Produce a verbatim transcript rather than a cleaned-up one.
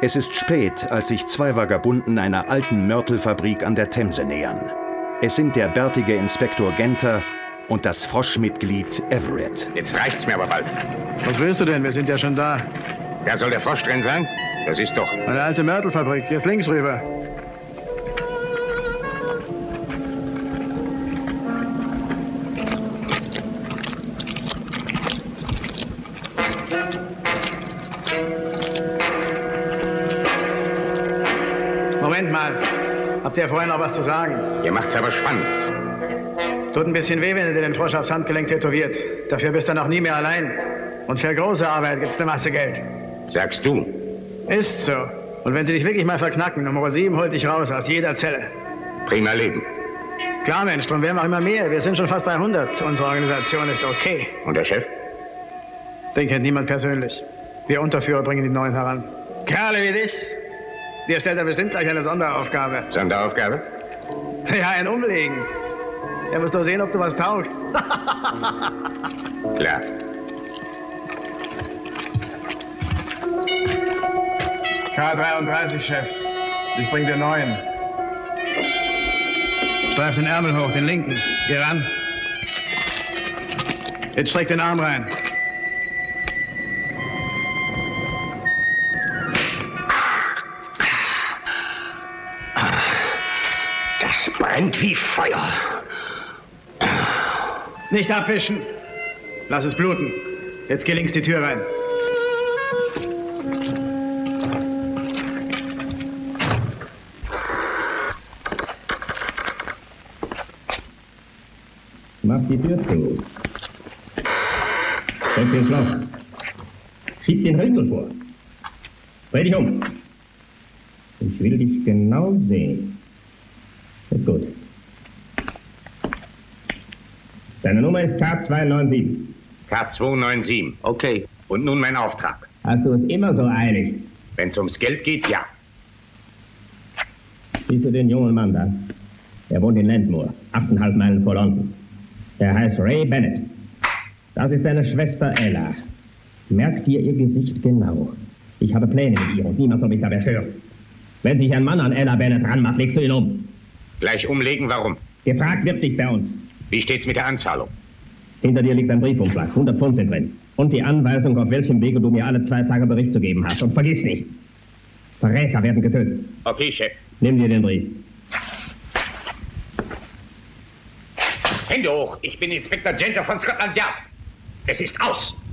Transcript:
Es ist spät, als sich zwei Vagabunden einer alten Mörtelfabrik an der Themse nähern. Es sind der bärtige Inspektor Genter und das Froschmitglied Everett. Jetzt reicht's mir aber bald. Was willst du denn? Wir sind ja schon da. Da soll der Frosch drin sein? Das ist doch... Eine alte Mörtelfabrik. Jetzt links rüber. Moment mal. Habt ihr vorhin noch was zu sagen? Ihr macht's aber spannend. Tut ein bisschen weh, wenn ihr den Frosch aufs Handgelenk tätowiert. Dafür bist du noch nie mehr allein. Und für große Arbeit gibt's eine Masse Geld. Sagst du? Ist so. Und wenn sie dich wirklich mal verknacken, Nummer sieben holt dich raus aus jeder Zelle. Prima Leben. Klar, Mensch, drum werden wir auch immer mehr. Wir sind schon fast bei hundert. Unsere Organisation ist okay. Und der Chef? Den kennt niemand persönlich. Wir Unterführer bringen die Neuen heran. Kerle wie dich, dir stellt er bestimmt gleich eine Sonderaufgabe. Sonderaufgabe? Ja, ein Umlegen. Er muss doch sehen, ob du was taugst. Klar. K dreiunddreißig, Chef. Ich bring dir neuen. Streif den Ärmel hoch, den linken. Geh ran. Jetzt streck den Arm rein. Das brennt wie Feuer. Nicht abwischen. Lass es bluten. Jetzt geh links die Tür rein. Mach die Tür zu. Steck den Schloss. Schieb den Riegel vor. Dreh dich um. Ich will dich genau sehen. Ist gut. Deine Nummer ist K zwei neun sieben. K zwei neun sieben, okay. Und nun mein Auftrag. Hast du es immer so eilig? Wenn's ums Geld geht, ja. Siehst du den jungen Mann da? Er wohnt in Lensmoor, achteinhalb Meilen vor London. Der heißt Ray Bennett. Das ist deine Schwester Ella. Merk dir ihr Gesicht genau. Ich habe Pläne mit ihr und niemand soll mich dabei stören. Wenn sich ein Mann an Ella Bennett ranmacht, legst du ihn um. Gleich umlegen, warum? Gefragt wird dich bei uns. Wie steht's mit der Anzahlung? Hinter dir liegt ein Briefumschlag. hundert Pfund sind drin. Und die Anweisung, auf welchem Wege du mir alle zwei Tage Bericht zu geben hast. Und vergiss nicht, Verräter werden getötet. Okay, Chef. Nimm dir den Brief. Hände hoch. Ich bin Inspektor Genter von Scotland Yard. Es ist aus.